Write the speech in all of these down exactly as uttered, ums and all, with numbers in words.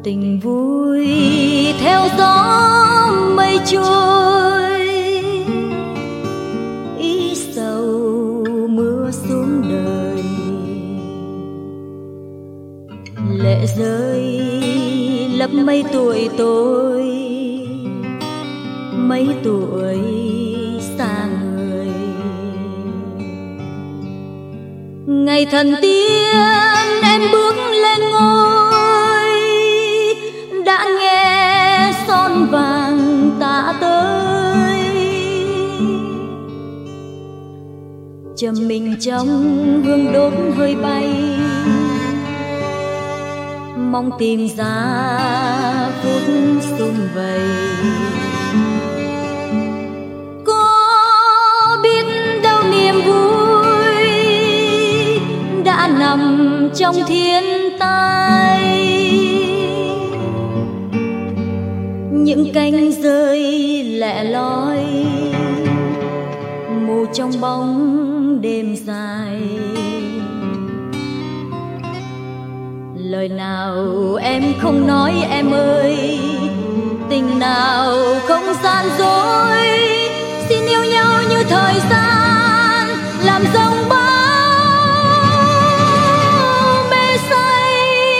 tình vui theo gió mây trôi, ý sầu mưa xuống đời, lệ rơi lấp mấy tuổi tôi, mấy tuổi xa người. Ngày thần tiên em bước lên ngôi, đã nghe son vàng tạ tới, trầm mình trong hương đốt hơi bay, mong tìm ra phút sum vầy. Có biết đâu niềm vui đã nằm trong thiên tai, những cánh rơi lẻ loi mù trong bóng đêm dài. Lời nào em không nói em ơi, tình nào không gian dối, xin yêu nhau như thời gian làm dòng bão mê say.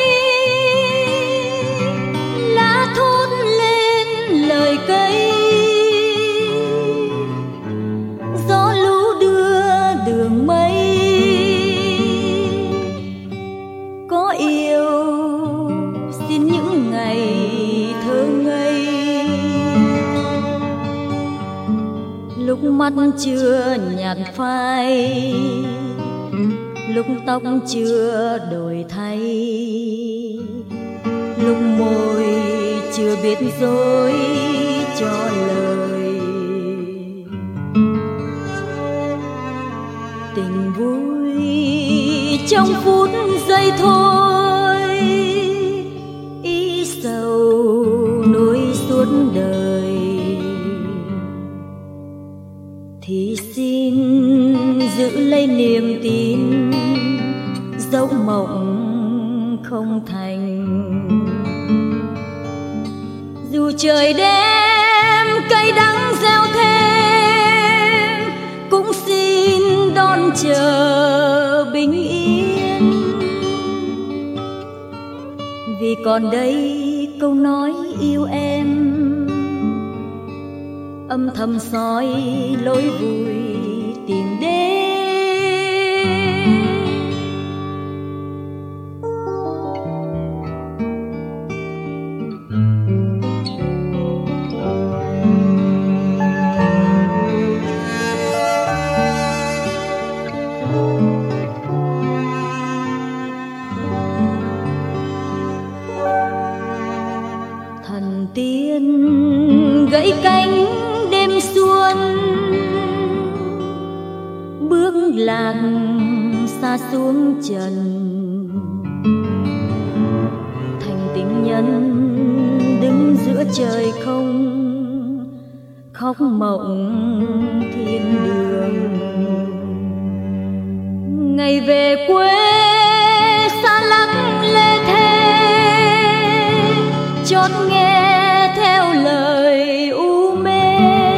Lá thốt lên lời cây, gió lũ đưa đường mây. Có yêu xin những ngày thơ ngây, lúc mắt chưa nhạt phai, lúc tóc chưa đổi thay, lúc môi chưa biết dối cho lời. Tình vui trong phút giây thôi, ý sầu nuối suốt đời, thì xin giữ lấy niềm tin dẫu mộng không thành. Dù trời đêm cay đắng gieo thêm, cũng xin đón chờ bình yên, vì còn đây câu nói yêu em âm thầm soi lối vui tìm đến. Thần tiên gãy cánh đêm xuân, bước lạc xa xuống trần, thành tình nhân đứng giữa trời không, khóc mộng thiên đường. Ngày về quê xa lắng lê thê, chót nghe theo lời u mê,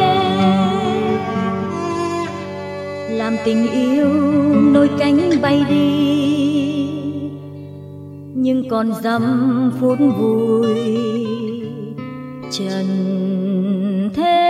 làm tình yêu nôi cánh bay đi, nhưng còn dăm phút vui trần thế.